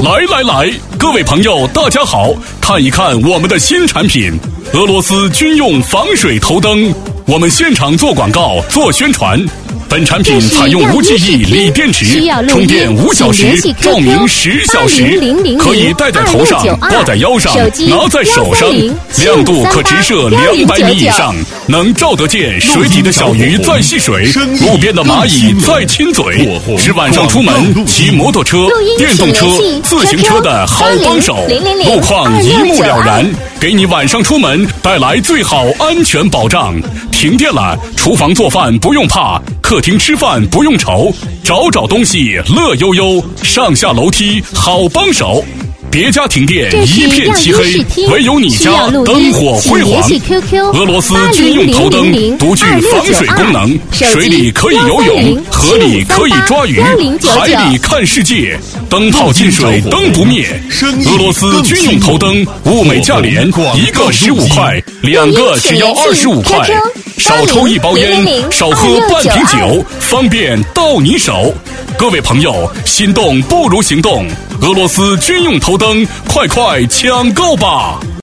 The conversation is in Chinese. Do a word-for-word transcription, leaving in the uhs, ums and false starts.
来来来，各位朋友大家好，看一看我们的新产品俄罗斯军用防水头灯，我们现场做广告做宣传。本产品采用无记忆锂电池，充电五小时，照明十小时，可以戴在头上，挂在腰上，拿在手上，亮度可直射两百米以上，能照得见水底的小鱼在戏水，路边的蚂蚁在亲嘴，是晚上出门骑摩托车、电动车、自行车的好帮手，路况一目了然，给你晚上出门带来最好安全保障。停电了，厨房做饭不用怕，客厅吃饭不用愁，找找东西乐悠悠，上下楼梯好帮手。别家停电一片漆黑，唯有你家灯火辉煌。俄罗斯军用头灯独具防水功能，水里可以游泳，河里可以抓鱼，海里看世界。灯泡进水灯不灭。俄罗斯军用头灯物美价廉，一个十五块，两个只要二十五块。少抽一包烟，少喝半瓶酒，方便到你手。各位朋友，心动不如行动，俄罗斯军用头灯，快快抢购吧！